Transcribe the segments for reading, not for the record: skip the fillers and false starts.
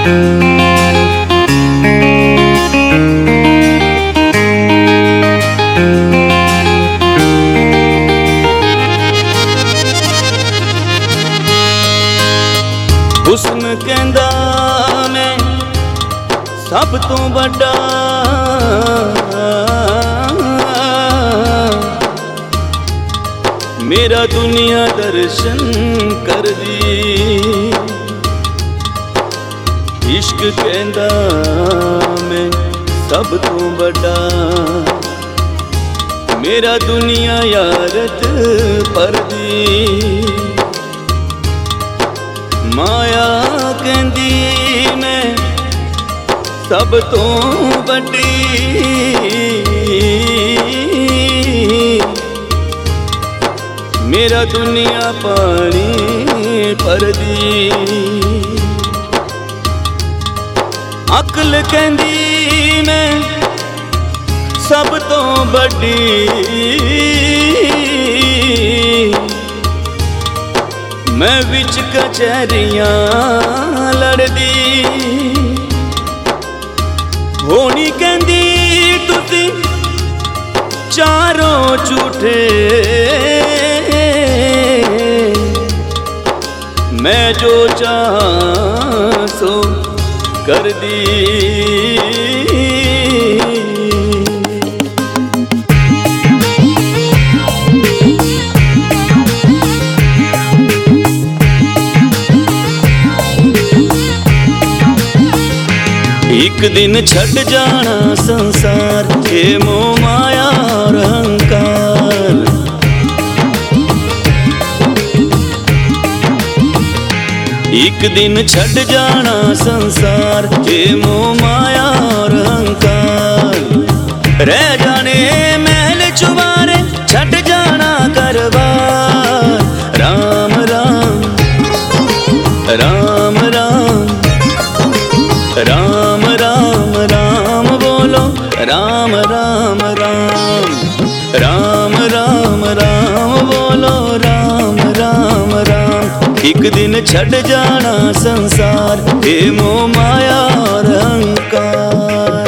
हुस्न कहंदा मैं सब तो बड़ा, मेरा दुनिया दर्शन कर दी। इश्क कहंदा मैं सब तो बड़ा, मेरा दुनिया यारत पर दी। माया कहंदी मैं सब तो बड़ी, मेरा दुनिया पानी पर दी। अकल कहंदी मैं सब तो बड़ी, मैं विच कचहरियां लड़दी। होनी कहंदी तुसी चारों झूठे, मैं जो चाहां सो कर दी। एक दिन छड़ जाना संसार, ये मोह माया और अहंकार। एक दिन छड़ जाना संसार, ये मोह माया और अहंकार। रह जाने महल चुबारे, छड़ जाना करवार। राम राम राम राम राम राम राम बोलो, राम राम राम राम राम राम बोलो, राम राम राम। एक दिन छड़ जाना संसार, हे मोह माया और अहंकार।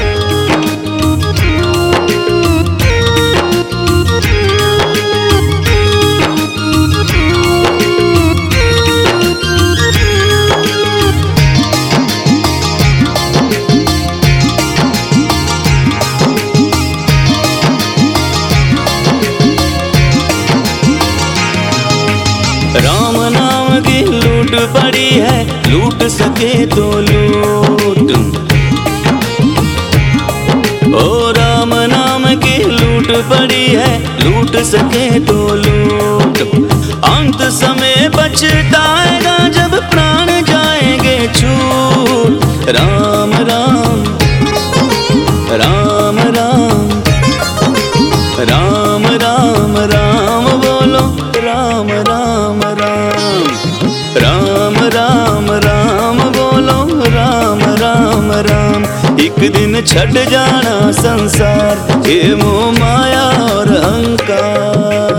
राम नाम की लूट पड़ी है, लूट सके तो लूट। ओ राम नाम की लूट पड़ी है, लूट सके तो लूट। अंत समय पछताएगा जब प्राण जाएंगे छूट। राम राम राम राम राम राम राम बोलो, राम राम राम राम राम राम बोलो, राम राम राम। एक दिन छड़ जाना संसार, ये मोह माया और अहंकार।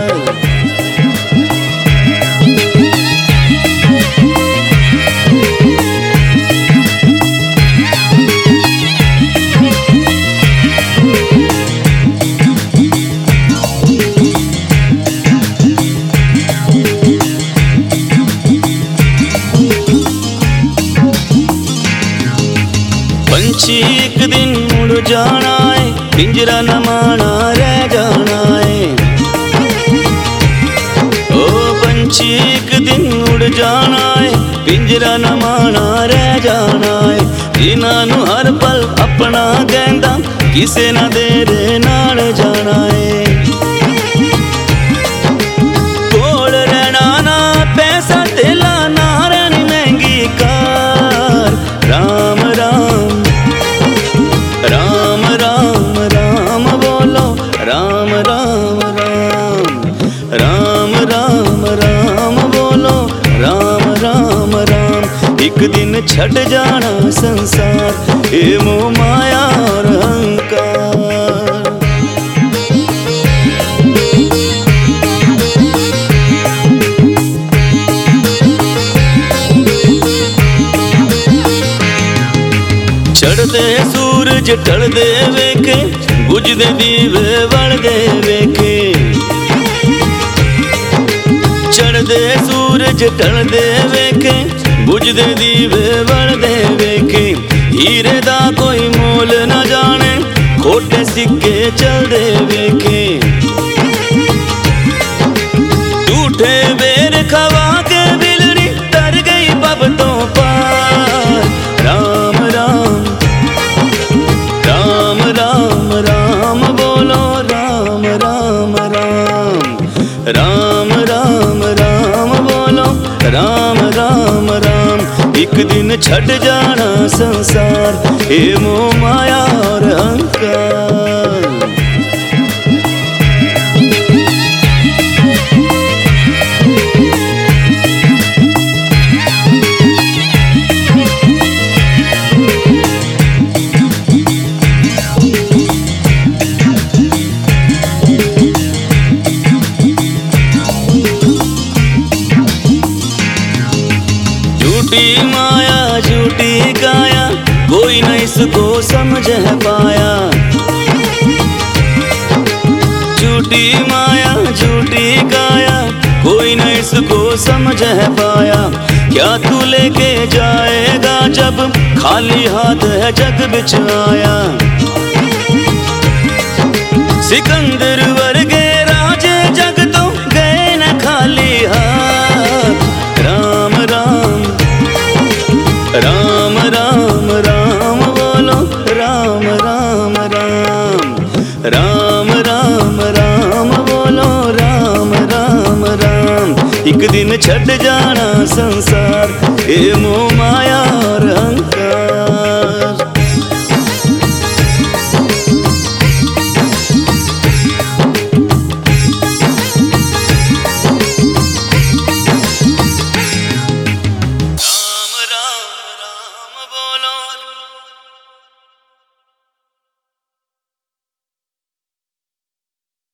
पंछी एक दिन उड़ जाना है, पिंजरा न माना रह जाना है। ओ पंछी एक दिन उड़ जाना है, पिंजरा न माना रह जाना है। जिन्हां हर पल अपना कहंदा, किसे ना देरे नाल जाना है। कोल रहना ना पैसा तेला, ना रहनी महंगी कार। राम राम राम राम राम बोलो, राम राम राम राम राम राम बोलो, राम राम राम। एक दिन छड़ जाना संसार, ये मोह माया और अहंकार। चढ़दे सूरज ढलदे वेखे, बुझदे दीवे वलदे वेखे। चढ़दे सूरज ढलदे वेखे, बुझदे दीवे वलदे वेखे। हीरे दा कोई मोल न जाने, खोटे सिक्के चलदे वेखे। झूठे बेर खवा के बिलड़ी तर गई पब तो पार। राम राम राम राम राम बोलो राम राम राम। राम राम राम बोलो राम राम राम। एक दिन छट जाना संसार, हे मोह माया और अहंकार। झूठी माया झूठी काया, कोई न इसको समझ पाया। झूठी माया झूठी काया, कोई न इसको समझ पाया। क्या तू लेके जाएगा जब खाली हाथ है जग बिच आया। सिकंदर वर्गे राजे जग तो गए न खाली हाथ। राम राम राम राम राम बोलो राम राम राम। राम राम राम बोलो राम राम राम। एक दिन छट जाना संसार, हे